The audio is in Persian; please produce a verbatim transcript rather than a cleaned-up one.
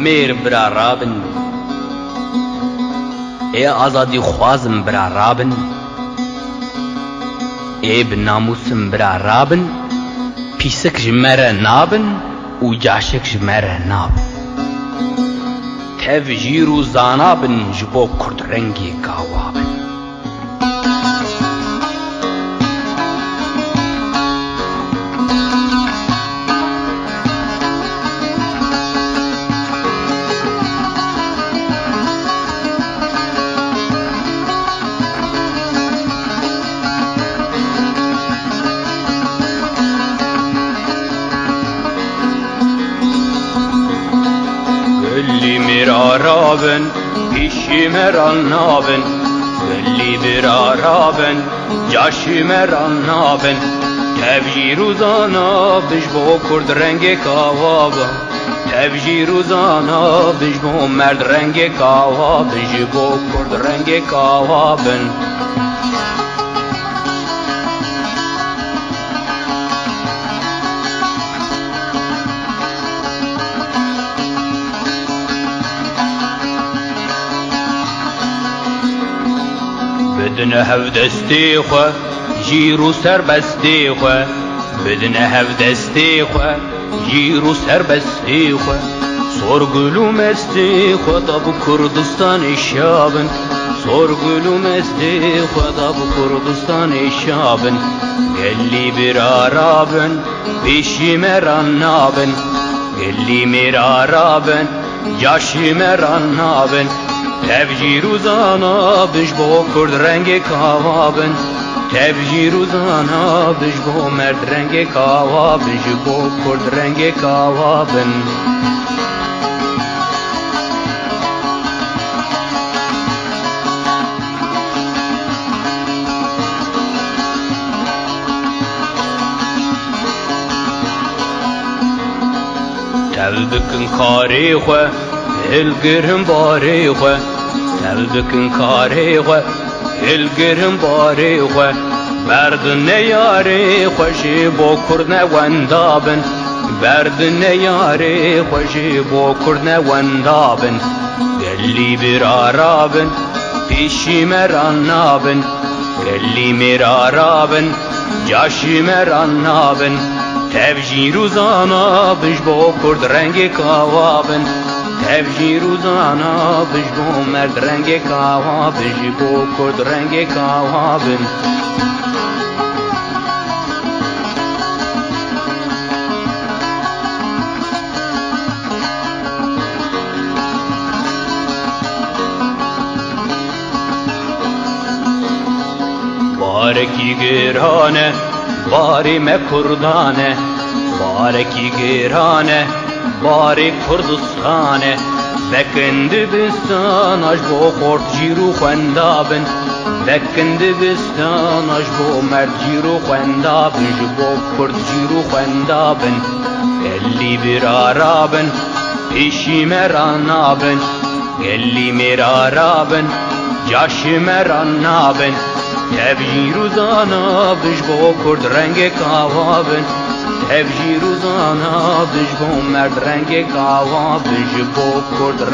میر برا رابن ای آزادی خوازم برا رابن ای بناموسم برا رابن پیسک جمره نابن و جاشک جمره نابن تف جیرو زانابن جبو کرد رنگی کاوابن میرا رابن پیشی مرا نابن ولی برا رابن جاشی مرا نابن تبجی روزانا بجبو کرد رنگ کاوابا تبجی روزانا بجبو مرد رنگ کاوا بجبو کرد رنگ کاوابن بدن هف دستی خو جیرو سر بستی خو بدن هف دستی خو جیرو سر بستی خو سرگلو مستی خو دا بو کردستان شابن سرگلو مستی خو دا بو کردستان شابن گلی برا رابن پیشی مران نابن گلی مرا رابن جاشی مران نابن تبجی روزانا بجبو کرد رنگ کاوابن تبجی روزانا بجبو مرد رنگ کاوا بجبو کرد رنگ کاوابن تلبکن کاری خو هلگرم باری خو تلبکن کاری خو هلگرم باری خو برد نیاری خوشی با کرد نوندابن برد نیاری خوشی با کرد نوندابن گلی برا رابن پیشی مران نابن گلی مرا رابن جاشی مران نابن تبجی روزانا بجبو کرد رنگ کاوابن تبجی روزانا بجبو مرد رنگ کاوا بجبو کرد رنگ کاوابن بارکی گرانه باری مکردانه بارکی گرانه باری کردستانه بکند بستان اش بو خورد جیرو خندابن بکند بستان اش بو مرد جیرو خندابن جبو کرد جیرو خندابن گلی برا رابن پیشی مران نابن گلی مرا رابن جاشی مران نابن تبجی روزانا بجبو کرد رنگ کاوابن تبجی روزانا بجبو مرد رنگ کاوا بجبو کرد